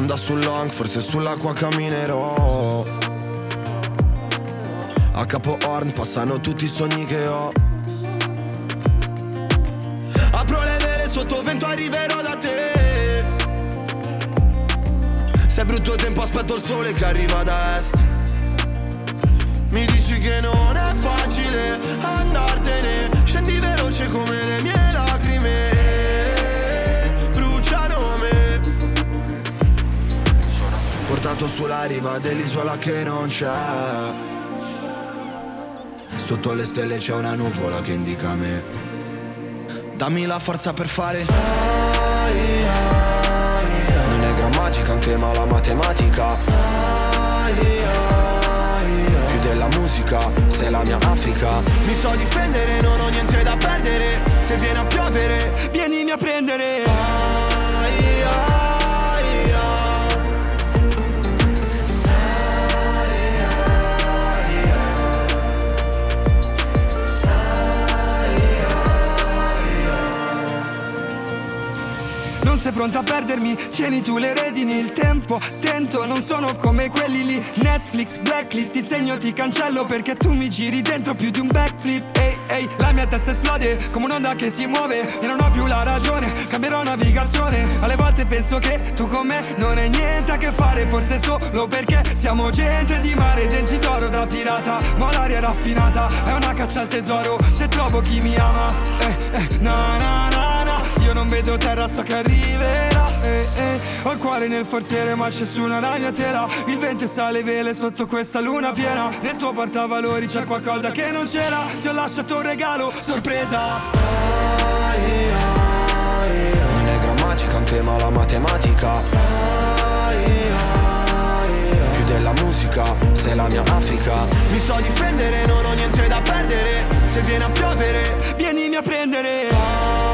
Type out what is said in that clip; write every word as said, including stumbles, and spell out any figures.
Onda sul long, forse sull'acqua camminerò. A Capo Horn passano tutti i sogni che ho. Apro le vele, sotto vento arriverò da te. Se è brutto tempo aspetto il sole che arriva da est. Mi dici che non è facile andartene. Scendi veloce come le mie lacrime, bruciano me. Portato sulla riva dell'isola che non c'è. Sotto le stelle c'è una nuvola che indica me. Dammi la forza per fare. Non è grammatica un tema, la matematica. Più della musica, sei la mia Africa. Mi so difendere, non ho niente da perdere. Se viene a piovere, vienimi a prendere. Non sei pronta a perdermi, tieni tu le redini, il tempo tento, non sono come quelli lì. Netflix, blacklist, ti segno, ti cancello perché tu mi giri dentro più di un backflip. Ehi, ehi, la mia testa esplode come un'onda che si muove e non ho più la ragione, cambierò navigazione. Alle volte penso che tu con me non hai niente a che fare, forse solo perché siamo gente di mare, denti d'oro da pirata, ma l'aria raffinata è una caccia al tesoro, se trovo chi mi ama. Eh, eh, na na na na, io non vedo terra, so che arriverà. Eh, eh, ho il cuore nel forziere ma c'è su una ragnatela. Il vento sale vele sotto questa luna piena. Nel tuo portavalori c'è qualcosa che non c'era. Ti ho lasciato un regalo, sorpresa. Non è grammatica un tema, la matematica. Più della musica, sei la mia Africa. Mi so difendere, non ho niente da perdere. Se viene a piovere, vienimi a prendere.